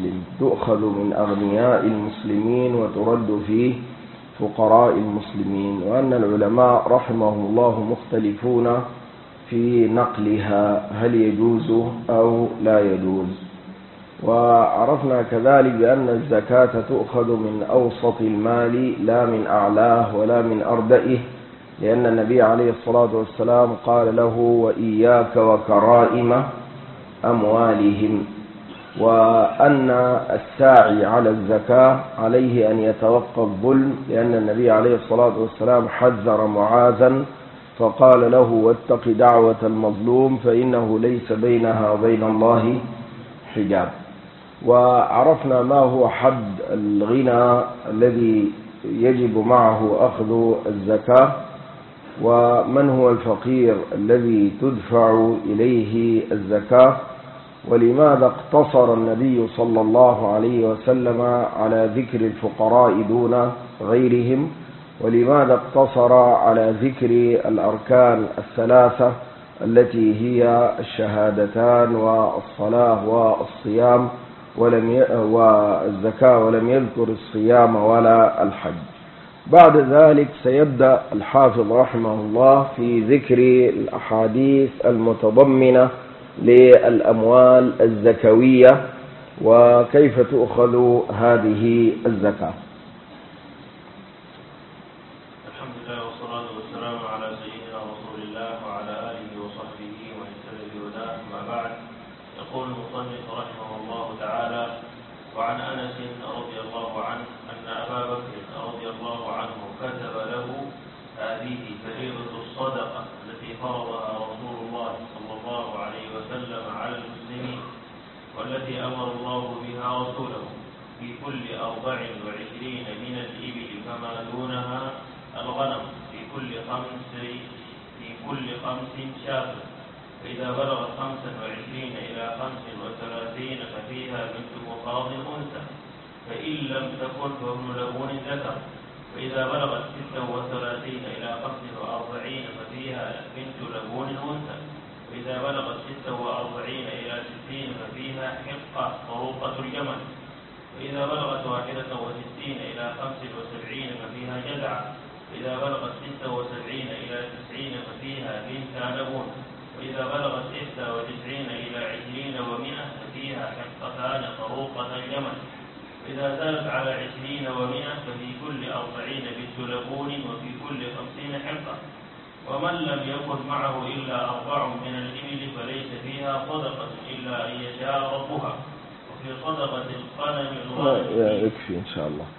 مسلم، تؤخذ من أغنياء المسلمين وترد في فقراء المسلمين، وأن العلماء رحمهم الله مختلفون في نقلها هل يجوز أو لا يجوز. وعرفنا كذلك بأن الزكاة تؤخذ من أوسط المال لا من أعلاه ولا من أردئه، لأن النبي عليه الصلاة والسلام قال له: وإياك وكرائم أموالهم. وأن الساعي على الزكاة عليه أن يتوقى الظلم، لأن النبي عليه الصلاة والسلام حذر معاذا فقال له: واتق دعوة المظلوم فإنه ليس بينها وبين الله حجاب. وعرفنا ما هو حد الغنى الذي يجب معه أخذ الزكاة، ومن هو الفقير الذي تدفع إليه الزكاة، ولماذا اقتصر النبي صلى الله عليه وسلم على ذكر الفقراء دون غيرهم، ولماذا اقتصر على ذكر الأركان الثلاثة التي هي الشهادتان والصلاة والصيام والزكاة، ولم يذكر الصيام ولا الحج. بعد ذلك سيبدأ الحافظ رحمه الله في ذكر الأحاديث المتضمنة للأموال الزكوية وكيف تؤخذ هذه الزكاة. الحمد لله والصلاة والسلام على سيدنا رسول الله وعلى آله وصحبه ومن اهتدى بهداه، أما بعد. يقول المصنف رحمه الله تعالى: وعن أنس رضي الله عنه أن أبا بكر رضي الله عنه كتب له: هذه فريضة الصدقة التي فرضها رسول الله صلى الله عليه وسلم على المسلمين، والتي أمر الله بها رسوله في كل 24 من الإبل فما دونها الغنم، في كل خمس شاة، فإذا بلغت 25 إلى 35 ففيها بنت مخاض أنثى، فإن لم تكن فابن لبون ذكر، فإذا بلغت 36 إلى 45 ففيها بنت لبون أنثى، وإذا بلغت 46 إلى 60 ففيها حقة طروقة الجمل، وإذا بلغت 61 إلى 75 ففيها جذعة، وإذا بلغت 76 إلى 90 ففيها بنت لبون، وإذا بلغت 91 إلى 20 و100 ففيها حقتان طروقة الجمل، وإذا زادت على 20 و100 ففي كل 40 بنت لبون، وفي كل 50 حقة. ومن لم يكن معه إلا 4 من الإبل فليس فيها صدقة إلا أن يشاء ربها. وفي صدقة الغنم يكفي إن شاء الله.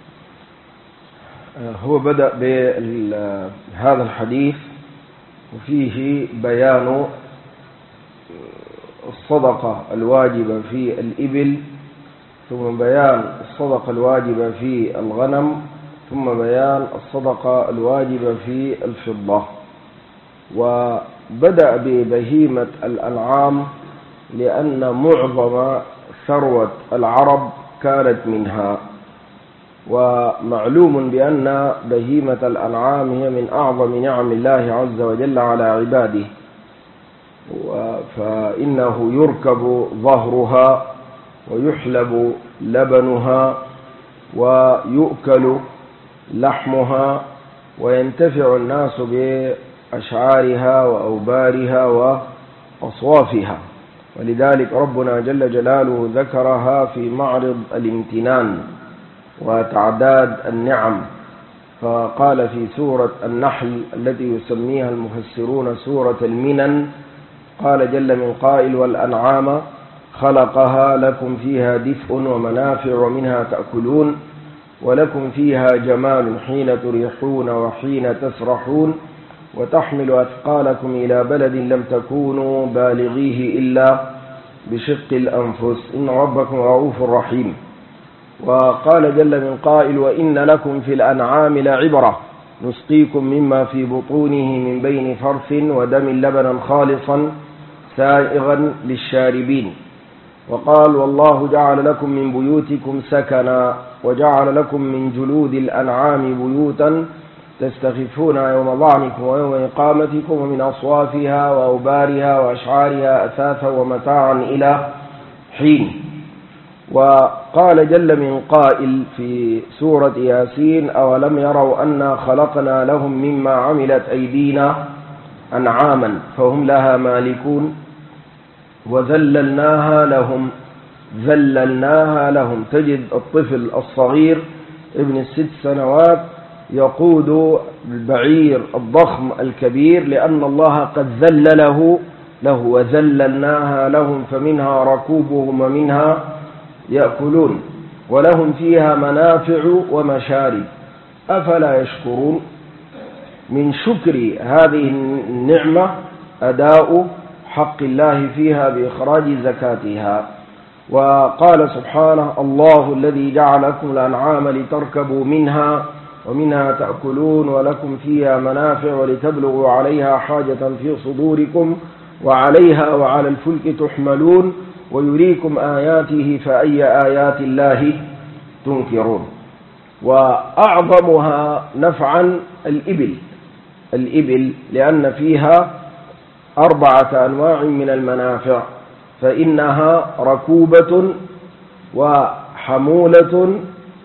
هو بدأ بهذا الحديث وفيه بيان الصدقة الواجبة في الإبل، ثم بيان الصدقة الواجبة في الغنم، ثم بيان الصدقة الواجبة في الفضة. وبدأ ببهيمة الأنعام لأن معظم ثروة العرب كانت منها، ومعلوم بأن بهيمة الأنعام هي من أعظم نعم الله عز وجل على عباده، فإنه يركب ظهرها ويحلب لبنها ويؤكل لحمها، وينتفع الناس بأشعارها وأوبارها وأصوافها، ولذلك ربنا جل جلاله ذكرها في معرض الامتنان وتعداد النعم، فقال في سورة النحل التي يسميها المفسرون سورة المنن: قال جل من قائل: والأنعام خلقها لكم فيها دفء ومنافع ومنها تأكلون ولكم فيها جمال حين تريحون وحين تسرحون وتحمل أثقالكم إلى بلد لم تكونوا بالغيه إلا بشق الأنفس إن ربكم رؤوف رحيم. وقال جل من قائل: وإن لكم في الأنعام لعبرة نسقيكم مما في بطونه من بين فرث ودم لبنا خالصا سائغا للشاربين. وقال: والله جعل لكم من بيوتكم سكنا وجعل لكم من جلود الأنعام بيوتا تستخفون يوم ظعنكم ويوم إقامتكم ومن أصوافها وأوبارها وأشعارها أثاثا ومتاعا إلى حين. وقال جل من قائل في سورة ياسين: أولم يروا أنا خلقنا لهم مما عملت أيدينا أنعاما فهم لها مالكون وذللناها لهم. تجد الطفل الصغير ابن 6 سنوات يقود البعير الضخم الكبير لأن الله قد ذلله وذللناها لهم فمنها ركوبهم ومنها يأكلون ولهم فيها منافع ومشارب أفلا يشكرون. من شكر هذه النعمة أداء حق الله فيها بإخراج زكاتها. وقال سبحانه: الله الذي جعلكم الأنعام لتركبوا منها ومنها تأكلون ولكم فيها منافع ولتبلغوا عليها حاجة في صدوركم وعليها وعلى الفلك تحملون ويريكم آياته فأي آيات الله تنكرون. وأعظمها نفعا الإبل لأن فيها 4 أنواع من المنافع، فإنها ركوبة وحمولة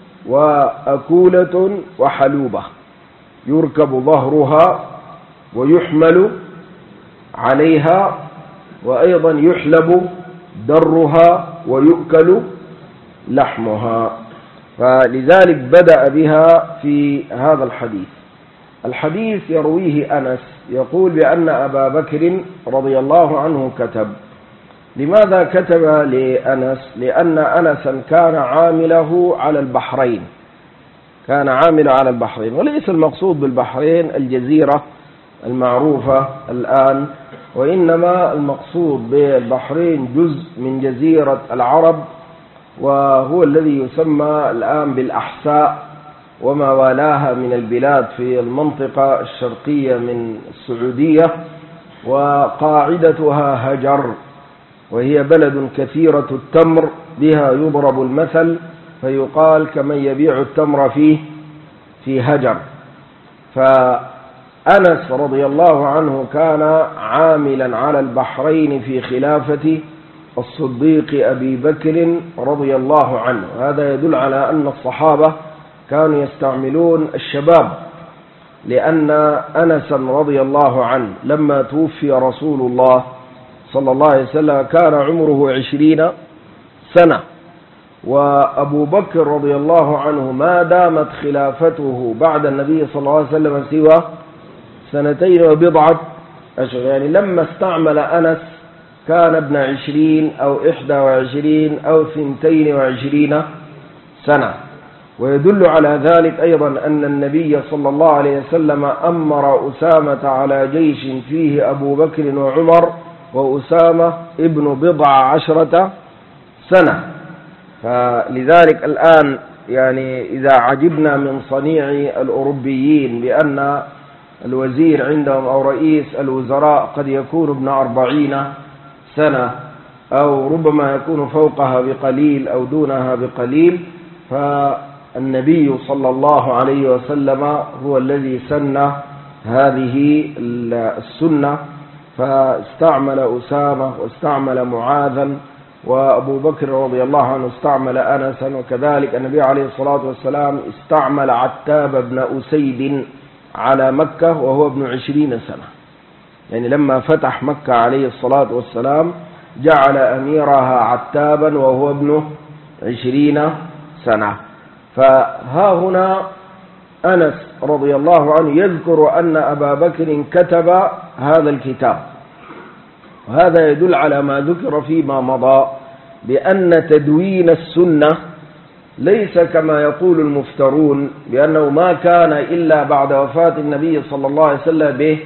وأكولة وحلوبة، يركب ظهرها ويحمل عليها وأيضا يحلب درها ويؤكل لحمها. فلذلك بدأ بها في هذا الحديث يرويه أنس يقول بأن أبا بكر رضي الله عنه كتب. لماذا كتب لأنس؟ لأن أنسا كان عامله على البحرين، وليس المقصود بالبحرين الجزيرة المعروفة الآن، وإنما المقصود بالبحرين جزء من جزيرة العرب، وهو الذي يسمى الآن بالأحساء وما والاها من البلاد في المنطقة الشرقية من السعودية، وقاعدتها هجر، وهي بلد كثيرة التمر بها يضرب المثل فيقال كمن يبيع التمر في هجر. فأنس رضي الله عنه كان عاملا على البحرين في خلافة الصديق أبي بكر رضي الله عنه. هذا يدل على أن الصحابة كانوا يستعملون الشباب، لأن أنسا رضي الله عنه لما توفي رسول الله صلى الله عليه وسلم كان عمره 20 سنة، وأبو بكر رضي الله عنه ما دامت خلافته بعد النبي صلى الله عليه وسلم سوى 2 وبضعة أشهر، يعني لما استعمل أنس كان ابن 20 أو 21 أو 22 سنة. ويدل على ذلك أيضا أن النبي صلى الله عليه وسلم أمر أسامة على جيش فيه أبو بكر وعمر، وأسامة ابن 14 سنة. فلذلك الآن يعني إذا عجبنا من صنيع الأوروبيين بأن الوزير عندهم أو رئيس الوزراء قد يكون ابن 40 سنة أو ربما يكون فوقها بقليل أو دونها بقليل، فالنبي صلى الله عليه وسلم هو الذي سن هذه السنة، فاستعمل أسامة واستعمل معاذا، وأبو بكر رضي الله عنه استعمل أنسا، وكذلك النبي عليه الصلاة والسلام استعمل عتاب بن أسيد على مكة وهو ابن 20 سنة. يعني لما فتح مكة عليه الصلاة والسلام جعل أميرها عتابا وهو ابن 20 سنة. فها هنا أنس رضي الله عنه يذكر أن أبا بكر كتب هذا الكتاب، وهذا يدل على ما ذكر فيما مضى بأن تدوين السنة ليس كما يقول المفترون بأنه ما كان إلا بعد وفاة النبي صلى الله عليه وسلم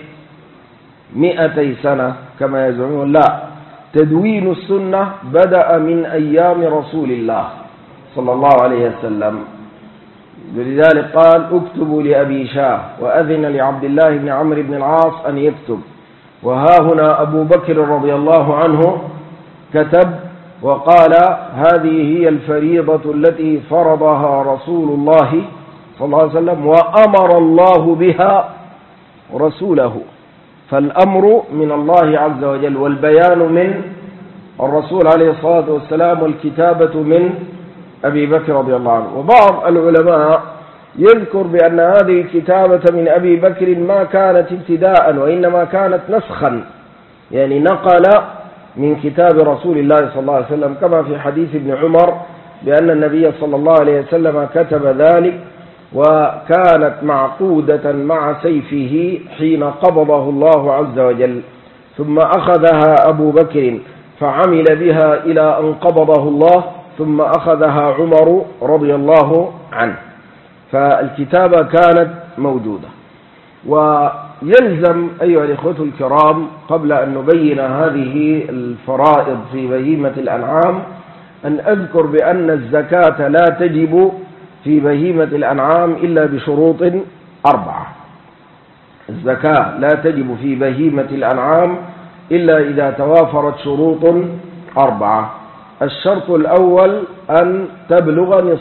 ب200 سنة كما يزعمون. لا، تدوين السنة بدأ من أيام رسول الله صلى الله عليه وسلم، ولذلك قال: اكتبوا لأبي شاه، وأذن لعبد الله بن عمرو بن العاص أن يكتب. وها هنا أبو بكر رضي الله عنه كتب وقال: هذه هي الفريضة التي فرضها رسول الله صلى الله عليه وسلم وأمر الله بها رسوله، فالأمر من الله عز وجل والبيان الرسول عليه الصلاة والسلام والكتابة من أبي بكر رضي الله عنه. وبعض العلماء يذكر بأن هذه الكتابة من أبي بكر ما كانت ابتداء وإنما كانت نسخا، يعني نقل من كتاب رسول الله صلى الله عليه وسلم، كما في حديث ابن عمر بأن النبي صلى الله عليه وسلم كتب ذلك وكانت معقودة مع سيفه حين قبضه الله عز وجل، ثم أخذها أبو بكر فعمل بها إلى أن قبضه الله، ثم أخذها عمر رضي الله عنه. فالكتابة كانت موجودة. ويلزم أيها الإخوة الكرام قبل أن نبين هذه الفرائض في بهيمة الأنعام أن أذكر بأن الزكاة لا تجب في بهيمة الأنعام إلا بشروط 4. الزكاة لا تجب في بهيمة الأنعام إلا إذا توافرت شروط 4. الشرط الأول أن تبلغ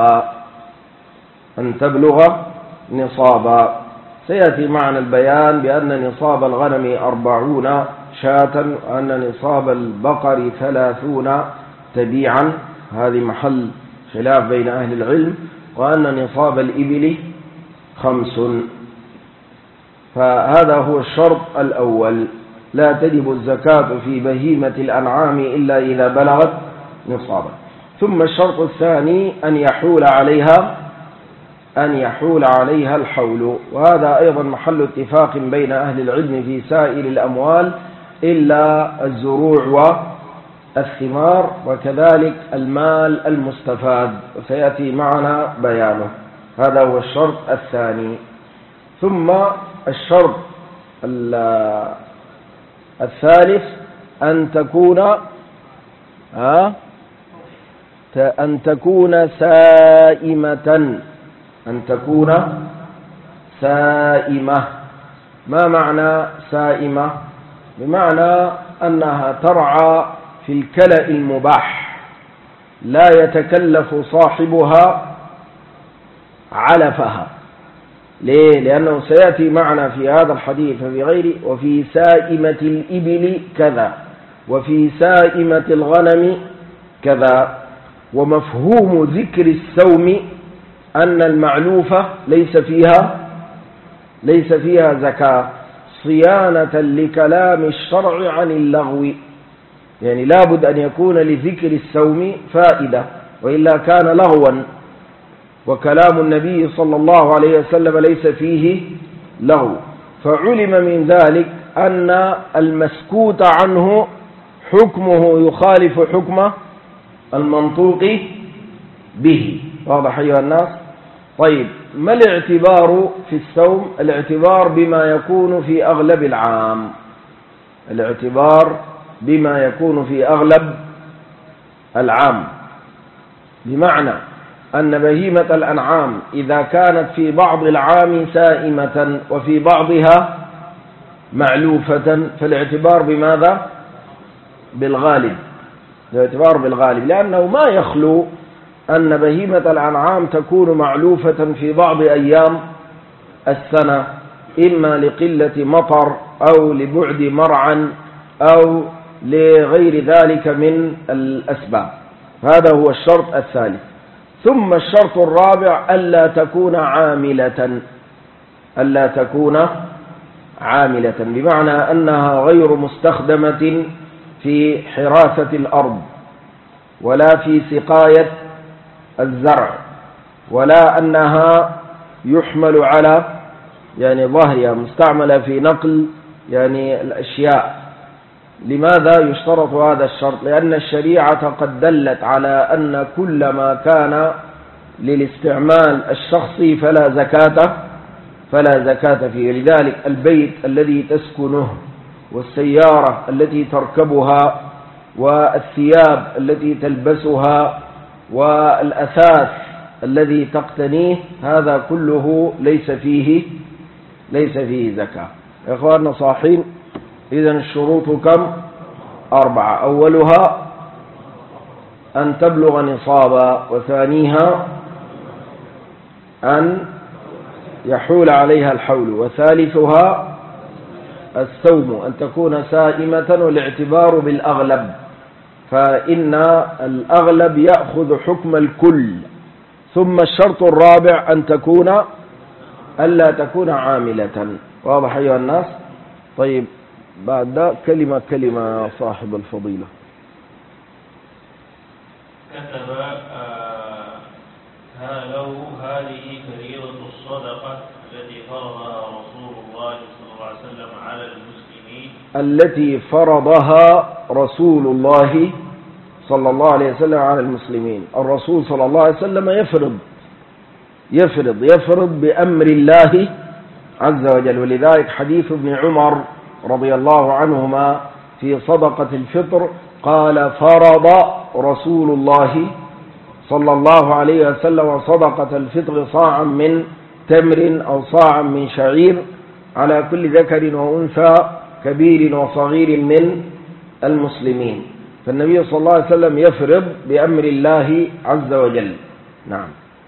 نصابا، سيأتي معنا البيان بأن نصاب الغنم 40 شاة، وأن نصاب البقر 30 تبيعا، هذه محل خلاف بين أهل العلم، وأن نصاب الإبل 5. فهذا هو الشرط الأول، لا تجب الزكاة في بهيمة الأنعام إلا إذا بلغت نصابا. ثم الشرط الثاني أن يحول عليها الحول، وهذا أيضا محل اتفاق بين أهل العلم في سائر الأموال إلا الزروع والثمار، وكذلك المال المستفاد، وسيأتي معنا بيانه. هذا هو الشرط الثاني. ثم الشرط الثالث أن تكون سائمة. ما معنى سائمة؟ بمعنى أنها ترعى في الكلأ المباح، لا يتكلف صاحبها علفها. ليه؟ لأنه سيأتي معنا في هذا الحديث وفي غيره: وفي سائمة الإبل كذا، وفي سائمة الغنم كذا. ومفهوم ذكر السوم أن المعلوفة ليس فيها زكاة، صيانة لكلام الشرع عن اللغو، يعني لابد أن يكون لذكر السوم فائدة، وإلا كان لغوا. وكلام النبي صلى الله عليه وسلم ليس فيه لغو، فعلم من ذلك أن المسكوت عنه حكمه يخالف حكم المنطوق به. واضح أيها الناس؟ طيب، ما الاعتبار في السوم؟ الاعتبار بما يكون في أغلب العام، بمعنى أن بهيمة الأنعام إذا كانت في بعض العام سائمة وفي بعضها معلوفة فالاعتبار بماذا؟ بالغالب، لأنه ما يخلو أن بهيمة الأنعام تكون معلوفة في بعض أيام السنة، إما لقلة مطر أو لبعد مرعى أو لغير ذلك من الأسباب. هذا هو الشرط الثالث. ثم الشرط الرابع ألا تكون عاملة، بمعنى أنها غير مستخدمة في حراسة الأرض، ولا في سقاية الزرع، ولا أنها يحمل على ظهرها، مستعملة في نقل الأشياء. لماذا يشترط هذا الشرط؟ لأن الشريعة قد دلت على أن كل ما كان للاستعمال الشخصي فلا زكاة فيه. لذلك البيت الذي تسكنه، والسيارة التي تركبها، والثياب التي تلبسها، والأثاث الذي تقتنيه، هذا كله ليس فيه زكاة. يا إخواننا صاحين؟ إذن الشروط كم؟ 4. أولها أن تبلغ نصابا، وثانيها أن يحول عليها الحول، وثالثها السوم، أن تكون سائمة، والاعتبار بالأغلب، فإن الأغلب يأخذ حكم الكل. ثم الشرط الرابع ألا تكون عاملة. واضح أيها الناس؟ طيب بعد كلمة صاحب الفضيلة كتب هذه فريضة الصدقة التي فرضها رسول الله صلى الله عليه وسلم على المسلمين، التي فرضها رسول الله صلى الله عليه وسلم على المسلمين. الرسول صلى الله عليه وسلم يفرض بأمر الله عز وجل. ولذلك حديث ابن عمر رضي الله عنهما في صدقة الفطر قال: فرض رسول الله صلى الله عليه وسلم صدقة الفطر صاعا من تمر أو صاعا من شعير على كل ذكر وأنثى كبير وصغير من المسلمين. فالنبي صلى الله عليه وسلم يفرض بأمر الله عز وجل. نعم.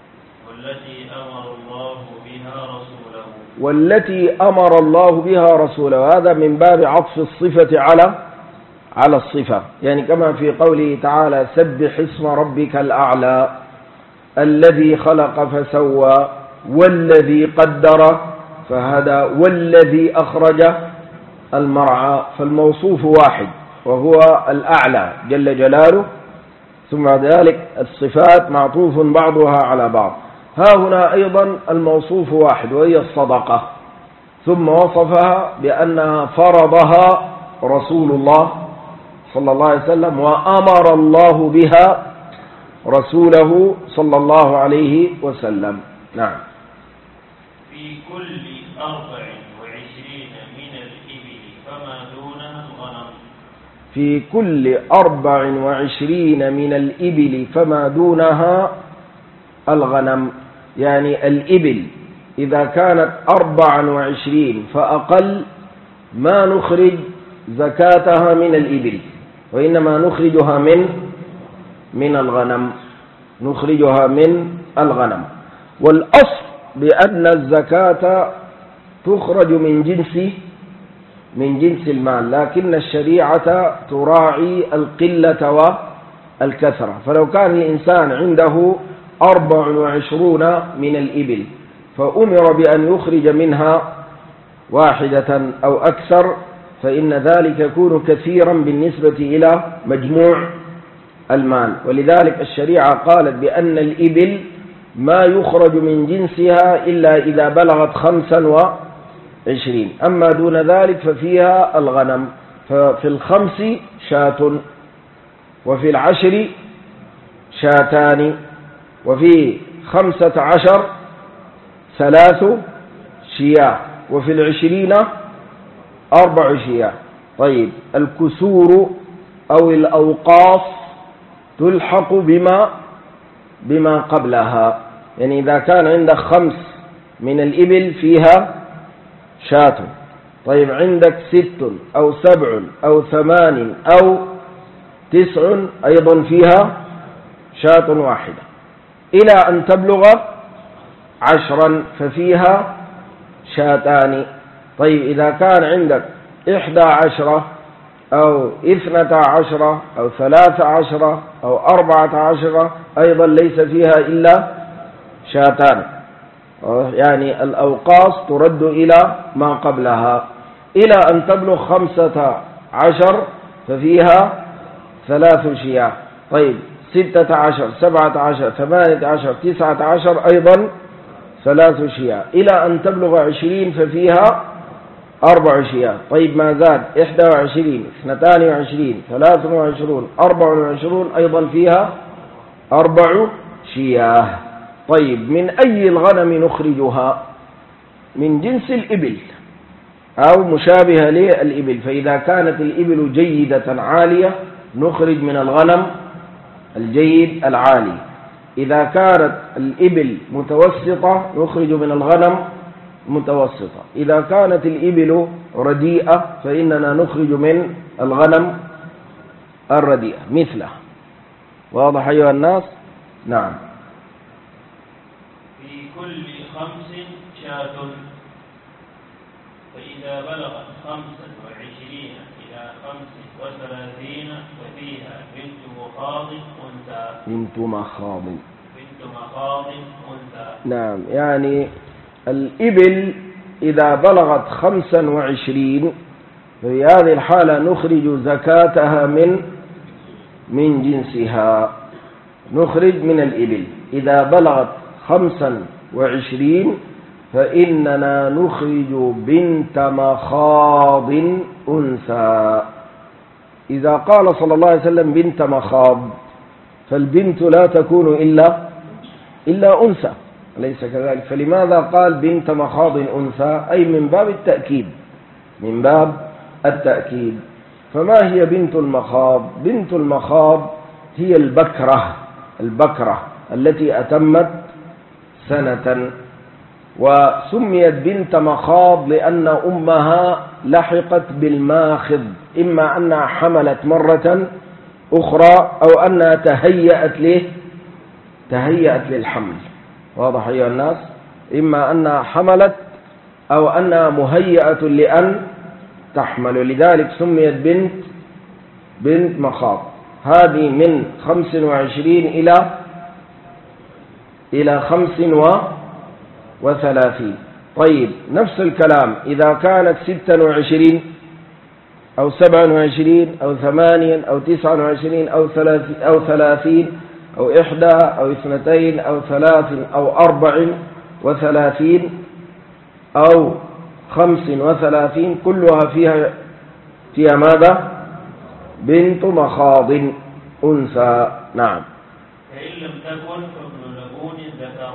والتي أمر الله بها رسوله. هذا من باب عطف الصفة على الصفة، يعني كما في قوله تعالى: سبح اسم ربك الأعلى الذي خلق فسوى والذي قدر فهدى والذي أخرج المرعى. فالموصوف واحد وهو الأعلى جل جلاله، ثم ذلك الصفات معطوف بعضها على بعض. ها هنا أيضا الموصوف واحد وهي الصدقة، ثم وصفها بأنها فرضها رسول الله صلى الله عليه وسلم وأمر الله بها رسوله صلى الله عليه وسلم. نعم. في كل 24 من الإبل فما دونها الغنم. في كل 24 من الإبل فما دونها الغنم. يعني الإبل إذا كانت 24 فأقل ما نخرج زكاتها من الإبل، وإنما نخرجها من الغنم. نخرجها من الغنم. والأصل بأن الزكاة تخرج من جنس المال، لكن الشريعة تراعي القلة والكثرة. فلو كان الإنسان عنده 24 من الإبل فأمر بأن يخرج منها واحدة أو أكثر، فإن ذلك يكون كثيرا بالنسبة إلى مجموع المال. ولذلك الشريعة قالت بأن الإبل ما يخرج من جنسها إلا إذا بلغت 25، أما دون ذلك ففيها الغنم. ففي 5 شاة، وفي 10 شاتان، وفي 15 3 شياه، وفي 20 4 شياه. طيب الكسور أو الأوقاف تلحق بما قبلها. يعني إذا كان عندك 5 من الإبل فيها شاة، طيب عندك 6 أو 7 أو 8 أو 9 أيضا فيها شاة واحدة، إلى أن تبلغ 10 ففيها شاتان. طيب إذا كان عندك 11 أو 12 أو 13 أو 14 أيضا ليس فيها إلا شاتان. يعني الأوقاص ترد إلى ما قبلها إلى أن تبلغ 15 ففيها 3 شياه. طيب 16 17 18 19 أيضا 3 شياه، إلى أن تبلغ 20 ففيها 4 شياه. طيب ما زاد 21 22 23 24 أيضا فيها 4 شياه. طيب من أي الغنم نخرجها؟ من جنس الإبل أو مشابهة للإبل. فإذا كانت الإبل جيدة عالية نخرج من الغنم الجيد العالي. إذا كانت الإبل متوسطة نخرج من الغنم متوسطة. إذا كانت الإبل رديئة فإننا نخرج من الغنم الرديئة مثله. واضح أيها الناس؟ نعم. في كل 5 شاة. فإذا بلغت 25 إلى 35 ففيها بنت مخاض أنثى. بنت مخاض. بنت مخاض أنثى. نعم، يعني الإبل إذا بلغت 25 في هذه الحالة نخرج زكاتها من جنسها. نخرج من الإبل إذا بلغت 25 فإننا نخرج بنت مخاض أنثى. إذا قال صلى الله عليه وسلم بنت مخاض فالبنت لا تكون إلا أنثى، أليس كذلك؟ فلماذا قال بنت مخاض أنثى؟ أي من باب التأكيد، من باب التأكيد. فما هي بنت المخاض؟ بنت المخاض هي البكرة التي أتمت سنة، وسميت بنت مخاض لأن أمها لحقت بالماخض، إما أنها حملت مرة أخرى أو أنها تهيأت للحمل. واضح أيها الناس؟ إما أنها حملت أو أنها مهيئة لأن تحمل، لذلك سميت بنت مخاض. هذه من 25 إلى 35. طيب، نفس الكلام إذا كانت 26 أو 27 أو 8 أو 29 أو 30 أو 1 أو 2 أو 3 أو 34 أو 35 كلها فيها ماذا؟ بنت مخاض أنثى. نعم. فإن لم تكن فابن لبون ذكر.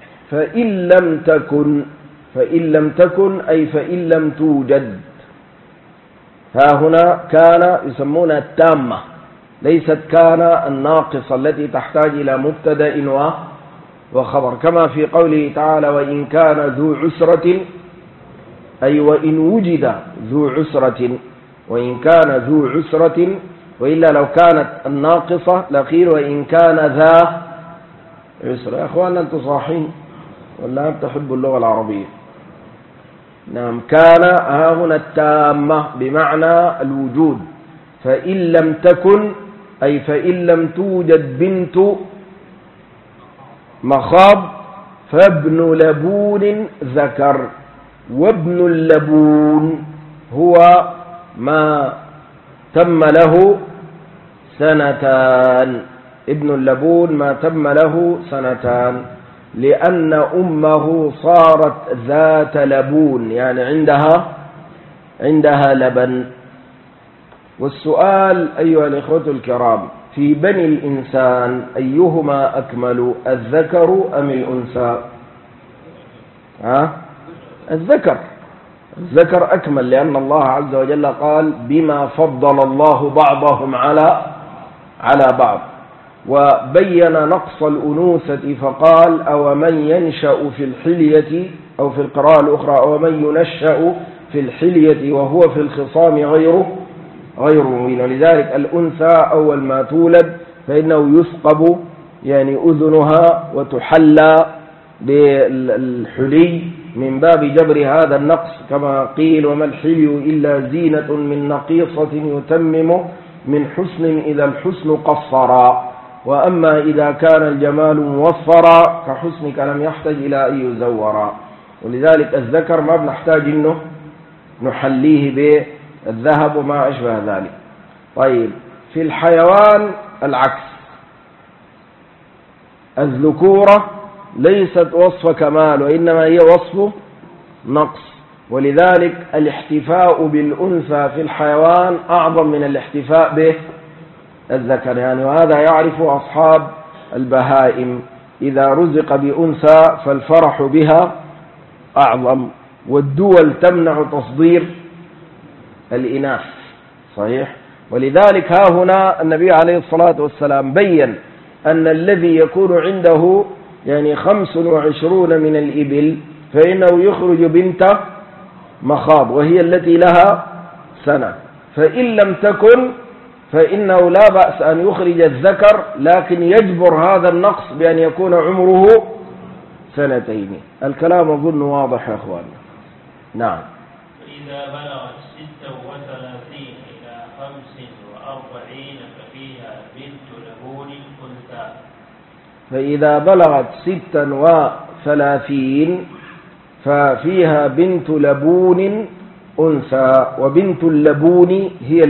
فإن لم تكن أي فإن لم توجد. ها هنا كان يسمونها التامة، ليست كان الناقصة التي تحتاج إلى مبتدأ وخبر، كما في قوله تعالى وإن كان ذو عسرة، أي وإن وجد ذو عسرة، وإن كان ذو عسرة، وإلا لو كانت الناقصة لقيل وإن كان ذا عسرة. يا أخوانا أنتم صاحين ولا تحبوا اللغة العربية؟ نعم، كان ها هنا التامة بمعنى الوجود. فإن لم تكن أي فإن لم توجد بنت مخاض فابن لبون ذكر. وابن اللبون هو ما تم له سنتان. ابن اللبون ما تم له سنتان، لأن أمه صارت ذات لبون، يعني عندها لبن. والسؤال أيها الإخوة الكرام، في بني الإنسان أيهما أكمل، الذكر أم الأنثى؟ الذكر أكمل، لأن الله عز وجل قال بما فضل الله بعضهم على بعض، وبين نقص الأنوثة فقال أو من ينشأ في الحلية، أو في القراءة الأخرى أو من ينشأ في الحلية وهو في الخصام غير مبين. ولذلك الأنثى أول ما تولد فإنه يثقب يعني أذنها وتحلى بالحلي من باب جبر هذا النقص، كما قيل وما الحلي إلا زينة من نقيصة يتمم من حسن إذا الحسن قصرا، وأما إذا كان الجمال موفرا كحسنك لم يحتاج إلى أن يزورا. ولذلك الذكر ما بنحتاج إنه نحليه بالذهب وما أشبه ذلك. طيب، في الحيوان العكس، الذكورة ليست وصف كمال وإنما هي وصف نقص، ولذلك الاحتفاء بالأنثى في الحيوان أعظم من الاحتفاء بالذكر، يعني وهذا يعرف أصحاب البهائم، إذا رزق بأنثى فالفرح بها أعظم، والدول تمنع تصدير الإناث. صحيح. ولذلك ها هنا النبي عليه الصلاة والسلام بين أن الذي يكون عنده يعني 25 من الإبل فإنه يخرج بنت مخاض وهي التي لها سنة، فإن لم تكن فإنه لا بأس أن يخرج الذكر، لكن يجبر هذا النقص بأن يكون عمره 2 سنين. الكلام أظن واضح يا أخواننا. نعم. فإذا بلغت 36 إلى 45 ففيها بنت لبون أنثى. فإذا بلغت 36 ففيها بنت لبون أنثى. وبنت اللبون هي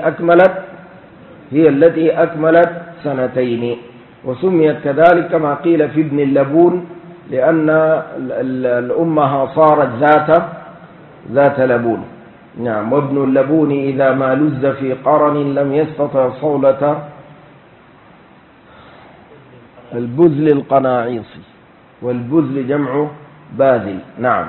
التي أكملت سنتين، وسميت كذلك كما قيل في ابن اللبون لأن الأمها صارت ذات لبون. نعم. وابن اللبون إذا ما لز في قرن لم يستطع صولة البذل القناعيصي، والبذل جمع باذل. نعم.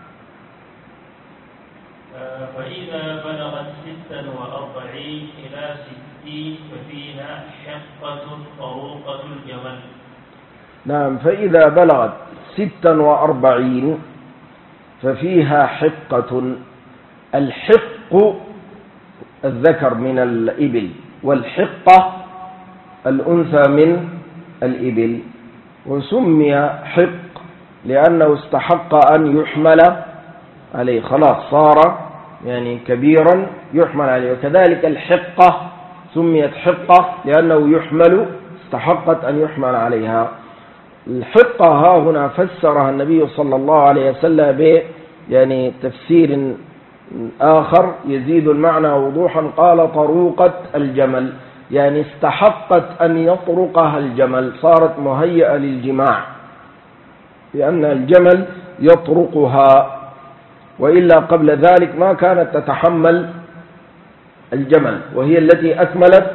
فإذا بلغت 46 إلى 60 ففيها حقة طروقة الجمل. نعم. فإذا بلغت 46 ففيها حقة. الحق الذكر من الإبل، والحقة الأنثى من الإبل. وسمي حق لأنه استحق أن يحمل عليه، خلاص صار يعني كبيرا يحمل عليه. وكذلك الحقة سميت حقة لأنه استحقت أن يحمل عليها. الحقة ها هنا فسرها النبي صلى الله عليه وسلم يعني تفسير آخر يزيد المعنى وضوحا، قال طروقة الجمل، يعني استحقت أن يطرقها الجمل، صارت مهيئة للجماع لأن الجمل يطرقها، وإلا قبل ذلك ما كانت تتحمل الجمل، وهي التي أكملت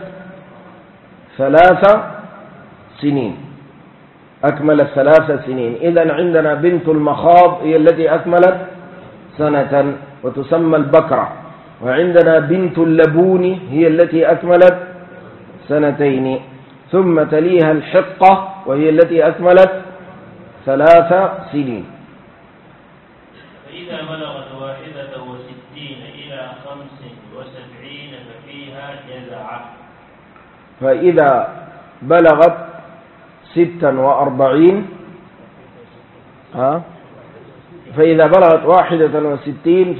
3 سنين. أكملت 3 سنين. إذن عندنا بنت المخاض هي التي أكملت سنة وتسمى البكرة، وعندنا بنت اللبون هي التي أكملت 2 ثم تليها الحقة وهي التي أكملت 3 سنين. فإذا بلغت 61 إلى 75 ففيها جذعة. فإذا بلغت 46 فإذا بلغت 61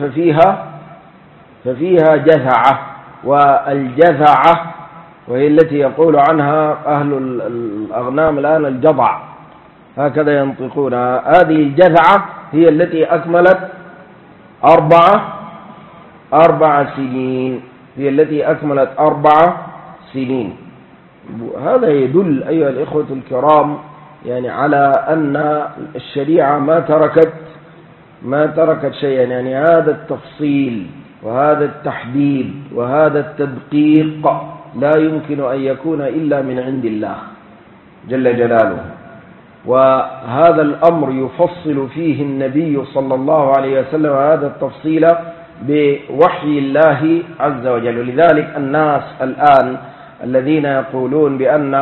ففيها جذعة. والجذعة وهي التي يقول عنها أهل الأغنام الآن الجضع، هكذا ينطقونها. هذه الجذعة هي التي أكملت 4 سنين، هي التي أكملت 4 سنين. هذا يدل أيها الإخوة الكرام يعني على أن الشريعة ما تركت شيئا. يعني هذا التفصيل وهذا التحديد وهذا التدقيق لا يمكن أن يكون إلا من عند الله جل جلاله. وهذا الأمر يفصل فيه النبي صلى الله عليه وسلم هذا التفصيل بوحي الله عز وجل. ولذلك الناس الآن الذين يقولون بأن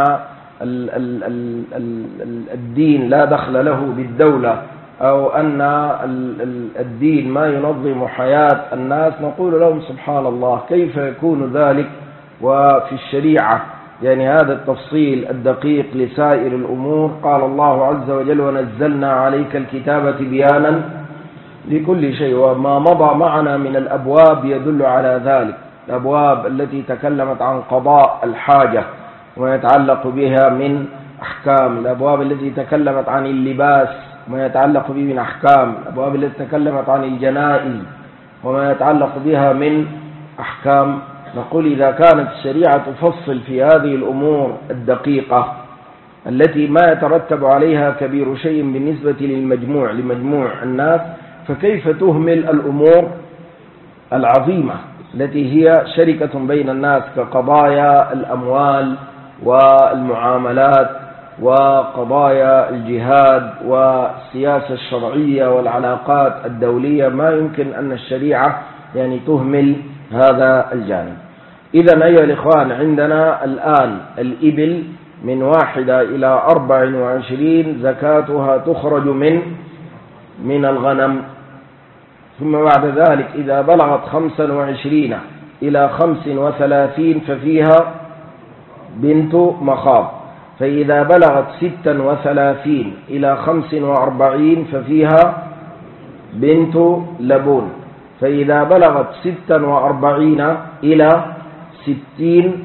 الدين لا دخل له بالدولة، أو أن الدين ما ينظم حياة الناس، نقول لهم سبحان الله كيف يكون ذلك وفي الشريعة يعني هذا التفصيل الدقيق لسائر الأمور. قال الله عز وجل ونزلنا عليك الكتاب تبيانا لكل شيء. وما مضى معنا من الأبواب يدل على ذلك، الأبواب التي تكلمت عن قضاء الحاجة وما يتعلق بها من أحكام، الأبواب التي تكلمت عن اللباس وما يتعلق به من أحكام، الأبواب التي تكلمت عن الجنائز وما يتعلق بها من أحكام. نقول إذا كانت الشريعة تفصل في هذه الأمور الدقيقة التي ما يترتب عليها كبير شيء بالنسبة لمجموع الناس، فكيف تهمل الأمور العظيمة التي هي شركة بين الناس كقضايا الأموال والمعاملات وقضايا الجهاد والسياسة الشرعية والعلاقات الدولية. ما يمكن أن الشريعة يعني تهمل هذا الجانب. إذن أيها الإخوان عندنا الآن الإبل من 1 إلى 24 زكاتها تخرج من الغنم. ثم بعد ذلك إذا بلغت 25 إلى 35 ففيها بنت مخاض. فإذا بلغت 36 إلى 45 ففيها بنت لبون. فإذا بلغت 46 إلى 60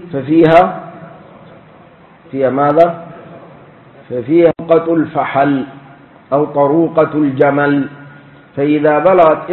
فيها ماذا؟ ففيها طروقة الفحل أو طروقة الجمل. فإذا بلغت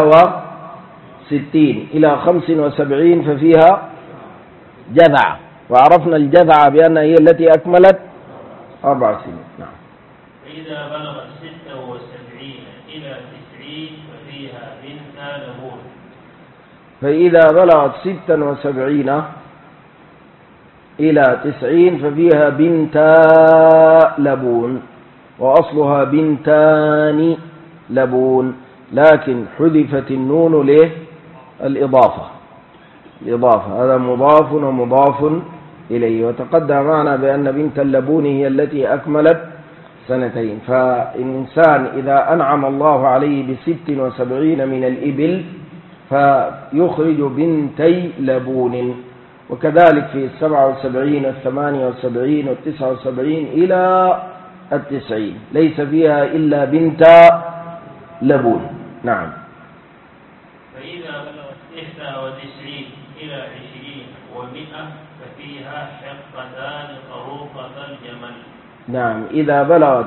61 إلى 75 ففيها جذع، وعرفنا الجذع بأنها هي التي أكملت 4 سنين. نعم. فإذا بلغت 76 إلى 90 ففيها بنت لبون. فإذا بلغت 76 إلى 90 ففيها بنتا لبون، وأصلها بنتان لبون، لكن حذفت النون للإضافة. هذا مضاف ومضاف إليه. وتقدم معنا بأن بنت اللبون هي التي أكملت 2 سنين. فالإنسان إذا أنعم الله عليه ب76 من الإبل فيخرج بنتي لبون. وكذلك في 77 78 79 إلى 90 ليس فيها إلا بنت لبون. نعم. فإذا بلغت 91 إلى 20 و100 ففيها حقتان طروقة الجمل. نعم. إذا بلغت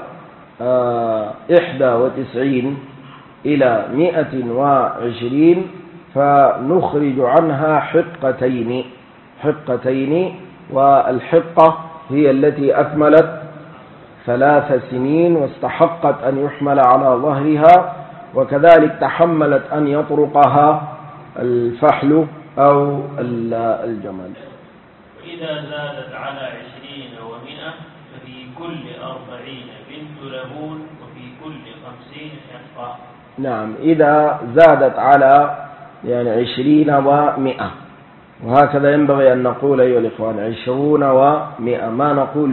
91 إلى 120 فنخرج عنها حقتين. والحقة هي التي أكملت 3 سنين واستحقت أن يحمل على ظهرها، وكذلك تحملت أن يطرقها الفحل أو الجمل. وإذا زادت على 20 و100 ففي كل 40 بنت لبون وفي كل 50 حقة. نعم. إذا زادت على 20 و100، وهكذا ينبغي أن نقول أيها الإخوان 20 و100، ما نقول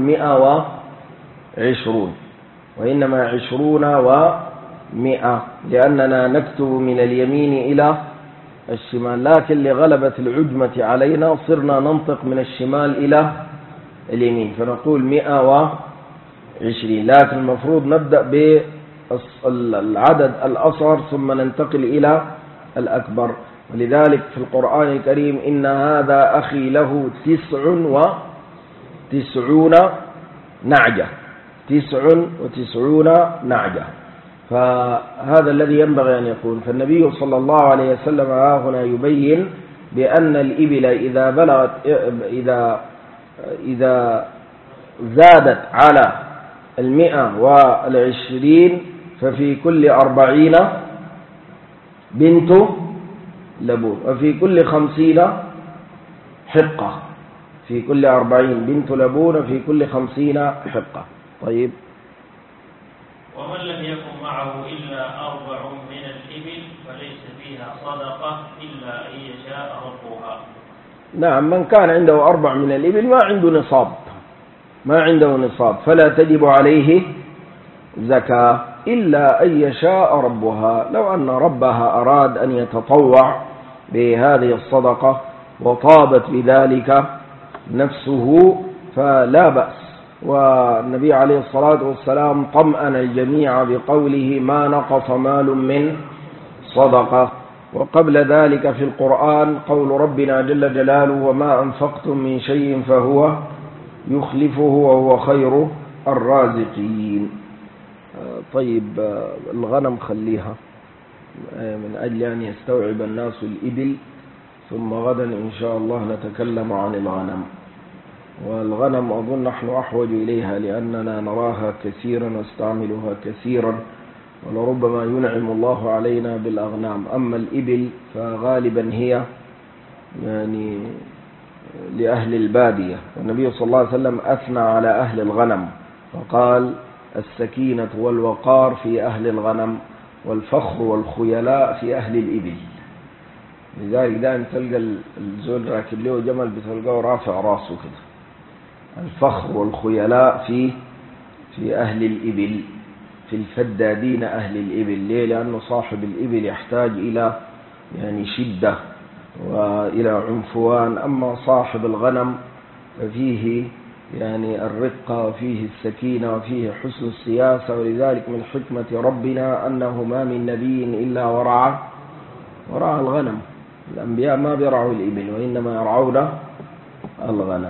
120، وإنما 20 و100، لأننا نكتب من اليمين إلى الشمال، لكن لغلبة العجمة علينا صرنا ننطق من الشمال إلى اليمين فنقول 120، لكن المفروض نبدأ بالعدد الأصغر ثم ننتقل إلى الأكبر. ولذلك في القرآن الكريم إن هذا أخي له 99 نعجة، 99 نعجة. فهذا الذي ينبغي أن يكون. فالنبي صلى الله عليه وسلم هنا يبين بأن الإبل إذا زادت على 120 ففي كل 40 بنت لبون، وفي كل 50 حقة. في كل 40 بنت لبون وفي كل 50 حقة. طيب. ومن لم يكن معه إلا 4 من الإبل فليس فيها صدقة إلا أن يشاء ربها. نعم. من كان عنده 4 من الإبل ما عنده نصاب فلا تجب عليه زكاة إلا أن يشاء ربها. لو أن ربها أراد أن يتطوع بهذه الصدقة وطابت بذلك نفسه فلا بأس. والنبي عليه الصلاة والسلام طمأن الجميع بقوله ما نقص مال من صدقة. وقبل ذلك في القرآن قول ربنا جل جلاله وما أنفقتم من شيء فهو يخلفه وهو خير الرازقين. طيب. الغنم خليها من أجل أن يستوعب الناس الإبل، ثم غدا إن شاء الله نتكلم عن الغنم. والغنم أظن نحن أحوج إليها لأننا نراها كثيرا واستعملها كثيرا، ولربما ينعم الله علينا بالأغنام. أما الإبل فغالبا هي لأهل البادية. والنبي صلى الله عليه وسلم أثنى على أهل الغنم فقال السكينة والوقار في أهل الغنم والفخر والخيلاء في أهل الإبل. لذلك دائما تلقى الزول راكب له جمل بتلقاه رافع راسه كده. الفخر والخيلاء في أهل الإبل، في الفدادين أهل الإبل. ليه؟ لأنه صاحب الإبل يحتاج إلى شدة وإلى عنفوان. أما صاحب الغنم ففيه الرقة وفيه السكينة وفيه حسن السياسة. ولذلك من حكمة ربنا أنه ما من نبي إلا ورعى ورعى الغنم. الأنبياء ما بيرعوا الإبل وإنما يرعون الغنم.